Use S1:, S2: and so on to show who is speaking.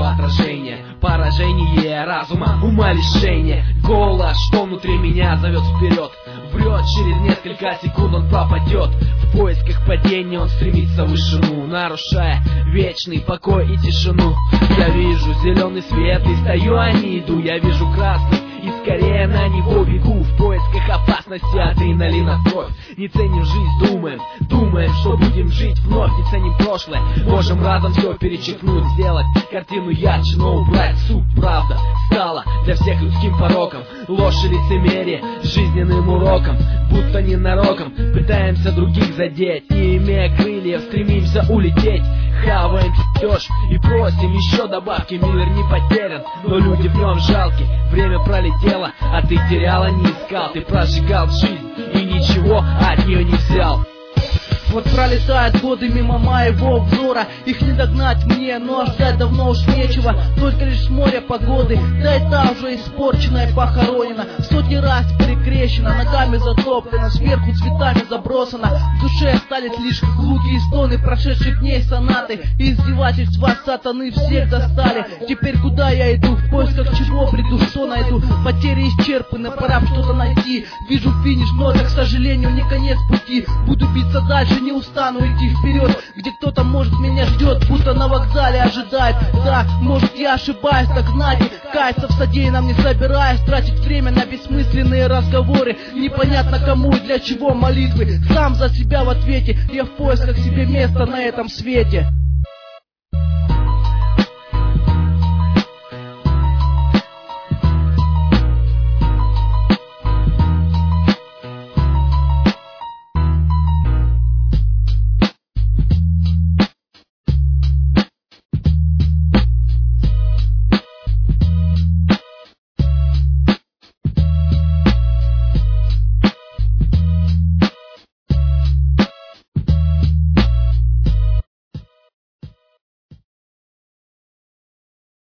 S1: отражение. Поражение разума, ума лишение. Голос, что внутри меня зовет вперед. Врет, через несколько секунд он пропадет. В поисках падения он стремится в вышину, нарушая вечный покой и тишину. Я вижу зеленый свет и стою, а не иду. Я вижу красный и скорее на него бегу. В поисках опасности, адреналина в кровь. Не ценим жизнь, думаем, что будем жить вновь. Не ценим прошлое, можем разом все перечеркнуть. Сделать картину ярче, но убрать суть. Правда стала для всех людским пороком. Ложь и лицемерие жизненным уроком. Будто ненароком пытаемся других задеть. Не имея крыльев, стремимся улететь. Хаваем пьешь и просим еще добавки. Мир не потерян, но люди в нем жалки. Время пролетело, а ты теряла, не искал. Ты прожигал жизнь и ничего от нее не взял.
S2: Вот пролетают годы мимо моего взора. Их не догнать мне, но ждать давно уж нечего. Только лишь море погоды, да и та уже испорченная, похоронена. Сотни раз перекрещена, ногами затоплена, сверху цветами забросана. В душе остались лишь глухие и стоны прошедших дней сонаты. Издевательства сатаны всех достали. Теперь куда я иду, в поисках чего приду, что найду? Потери исчерпаны, пора что-то найти. Вижу финиш, но это, к сожалению, не конец пути. Буду биться дальше, не устану идти вперед, где кто-то, может, меня ждет, будто на вокзале ожидает. Да, может, я ошибаюсь, так знаете, каяться в содеянном не собираюсь, тратить время на бессмысленные разговоры. Непонятно кому и для чего молитвы. Сам за себя в ответе, я в поисках себе места на этом свете.